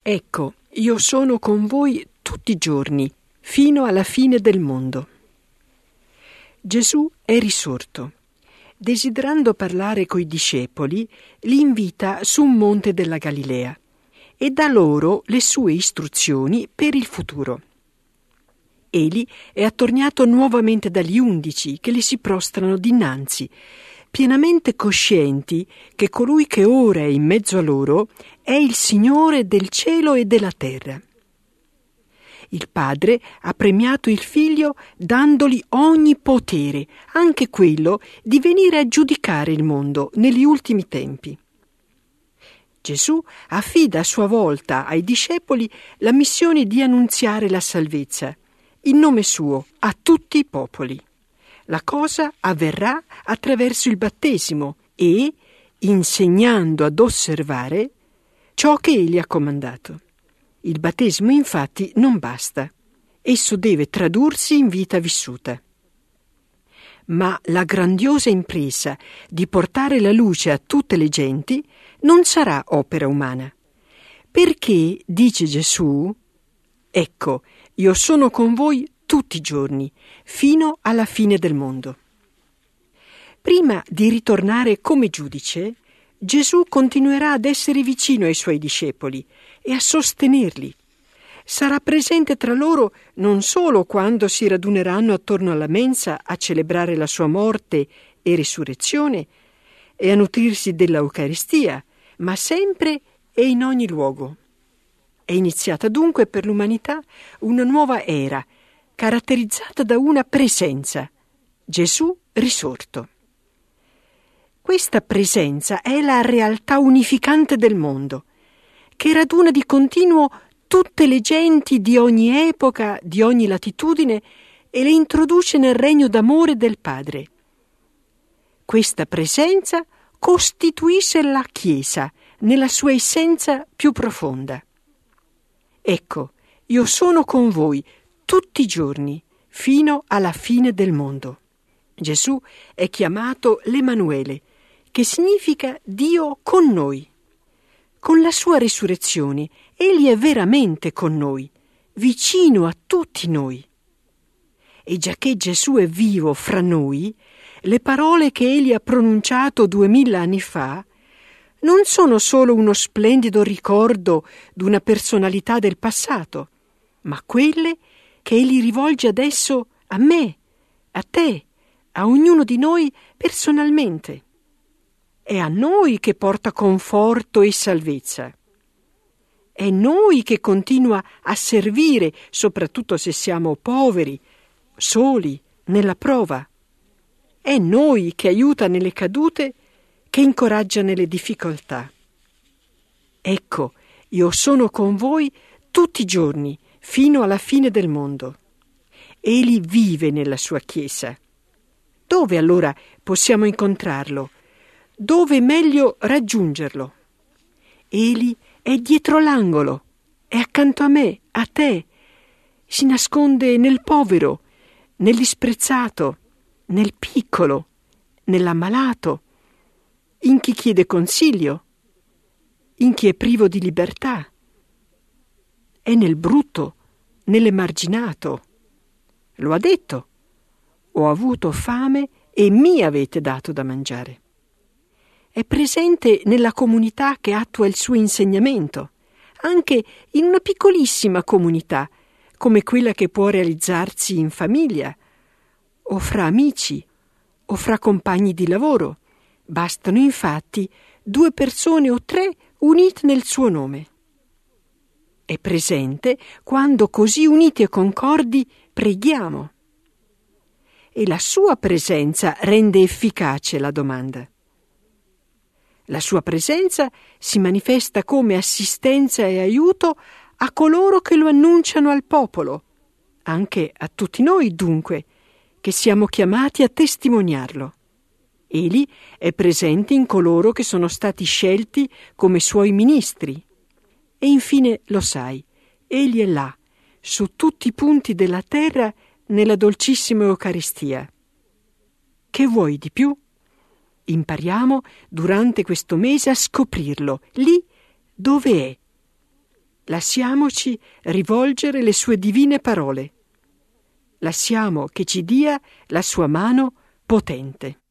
Ecco, io sono con voi tutti i giorni, fino alla fine del mondo. Gesù è risorto. Desiderando parlare coi discepoli, li invita su un monte della Galilea e dà loro le sue istruzioni per il futuro. Egli è attorniato nuovamente dagli 11 che gli si prostrano dinanzi, pienamente coscienti che colui che ora è in mezzo a loro è il Signore del cielo e della terra. Il Padre ha premiato il Figlio dandogli ogni potere, anche quello di venire a giudicare il mondo negli ultimi tempi. Gesù affida a sua volta ai discepoli la missione di annunziare la salvezza, in nome suo, a tutti i popoli. La cosa avverrà attraverso il battesimo e insegnando ad osservare ciò che egli ha comandato. Il battesimo infatti non basta, esso deve tradursi in vita vissuta. Ma la grandiosa impresa di portare la luce a tutte le genti non sarà opera umana, perché, dice Gesù, ecco, io sono con voi tutti i giorni, fino alla fine del mondo. Prima di ritornare come giudice, Gesù continuerà ad essere vicino ai suoi discepoli e a sostenerli. Sarà presente tra loro non solo quando si raduneranno attorno alla mensa a celebrare la sua morte e risurrezione e a nutrirsi dell'Eucaristia, ma sempre e in ogni luogo. È iniziata dunque per l'umanità una nuova era, caratterizzata da una presenza, Gesù risorto. Questa presenza è la realtà unificante del mondo, che raduna di continuo tutte le genti di ogni epoca, di ogni latitudine e le introduce nel regno d'amore del Padre. Questa presenza costituisce la Chiesa nella sua essenza più profonda. Ecco, io sono con voi tutti i giorni, fino alla fine del mondo. Gesù è chiamato l'Emanuele, che significa Dio con noi. Con la sua risurrezione, egli è veramente con noi, vicino a tutti noi. E giacché Gesù è vivo fra noi, le parole che egli ha pronunciato 2000 anni fa non sono solo uno splendido ricordo d'una personalità del passato, ma quelle che egli rivolge adesso a me, a te, a ognuno di noi personalmente. È a noi che porta conforto e salvezza. È noi che continua a servire, soprattutto se siamo poveri, soli, nella prova. È noi che aiuta nelle cadute, che incoraggia nelle difficoltà. Ecco, io sono con voi tutti i giorni, fino alla fine del mondo. Egli vive nella sua Chiesa. Dove allora possiamo incontrarlo? Dove meglio raggiungerlo? Egli è dietro l'angolo, è accanto a me, a te. Si nasconde nel povero, nel disprezzato, nel piccolo, nell'ammalato, in chi chiede consiglio, in chi è privo di libertà. È nel brutto, nell'emarginato. Lo ha detto: ho avuto fame e mi avete dato da mangiare. È presente nella comunità che attua il suo insegnamento, anche in una piccolissima comunità, come quella che può realizzarsi in famiglia, o fra amici, o fra compagni di lavoro. Bastano infatti 2 persone o 3 unite nel suo nome. È presente quando così uniti e concordi preghiamo. E la sua presenza rende efficace la domanda. La sua presenza si manifesta come assistenza e aiuto a coloro che lo annunciano al popolo, anche a tutti noi dunque, che siamo chiamati a testimoniarlo. Egli è presente in coloro che sono stati scelti come suoi ministri. E infine lo sai, egli è là, su tutti i punti della terra, nella dolcissima Eucaristia. Che vuoi di più? Impariamo durante questo mese a scoprirlo, lì dove è. lasciamoci rivolgere le sue divine parole. Lasciamo che ci dia la sua mano potente.